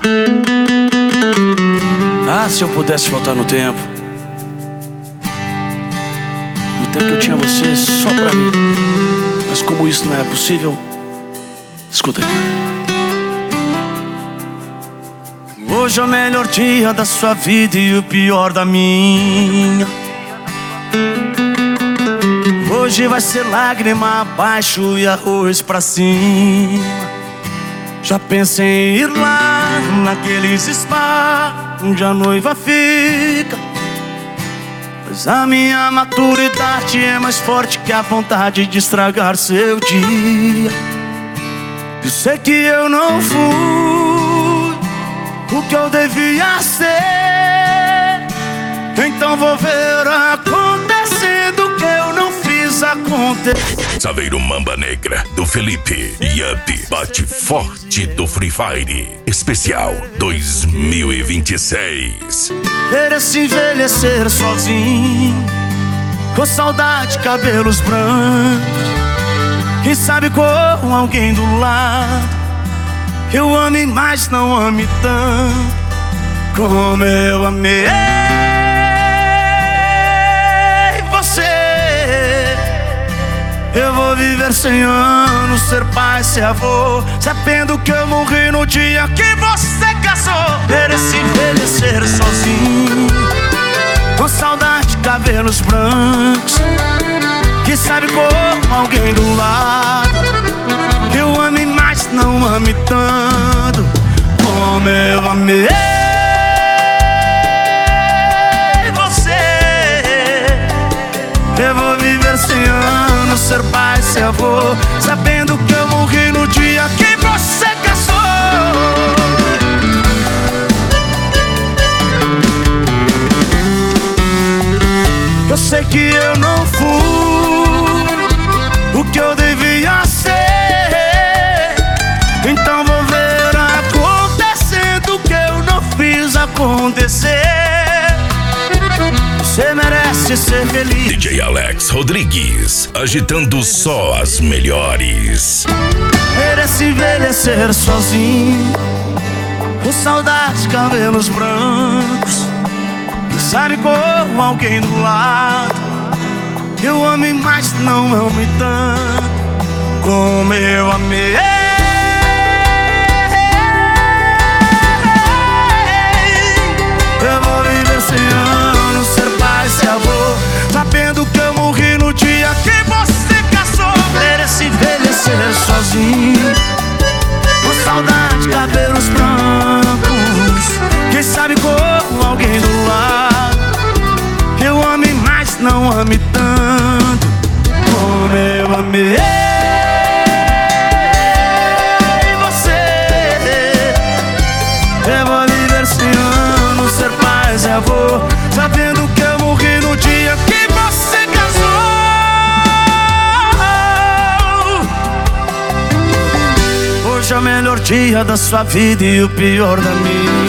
Ah, se eu pudesse voltar no tempo que eu tinha você só pra mim. Mas como isso não é possível, escuta aí. Hoje é o melhor dia da sua vida e o pior da minha. Hoje vai ser lágrima abaixo e arroz pra cima. Já pensei em ir lá naqueles spa onde a noiva fica, mas a minha maturidade é mais forte que a vontade de estragar seu dia. Eu sei que eu não fui o que eu devia ser, então vou ver acontecendo o que eu não fiz acontecer. Saveiro Mamba Negra, do Felipe. Yup, bate forte do Free Fire. Especial 2026. Querer se envelhecer sozinho, com saudade, cabelos brancos. Quem sabe com alguém do lado, eu ame, mas não ame tanto como eu amei você. Eu vou viver 100 anos, ser pai, ser avô, sabendo que eu morri no dia que você casou. Querer se envelhecer sozinho, com saudade, cabelos brancos. Que sabe como alguém do lado, eu ame, mas não ame tanto como eu amei você. Eu vou viver 100 anos, ser pai, ser avô, sabendo que eu morri no dia que você casou. Eu sei que eu não fui o que eu devia ser, então vou ver acontecendo o que eu não fiz acontecer. Você merece ser feliz. DJ Alex Rodrigues, agitando só as melhores. Querer se envelhecer sozinho, com saudades, cabelos brancos. Quem sabe como alguém do lado, eu ame, mas não ame tanto como eu amei. Eu vou viver 100 anos, ser pai, ser avô, sabendo que eu morri no dia que você casou. Querer se envelhecer sozinho, com saudade, cabelos brancos. Quem sabe como alguém do lado, eu ame, mas não ame tanto como eu amei você. Eu vou viver 100 anos, ser pai, ser avô, sabendo que eu morri no dia que você casou. Hoje é o melhor dia da sua vida e o pior da minha.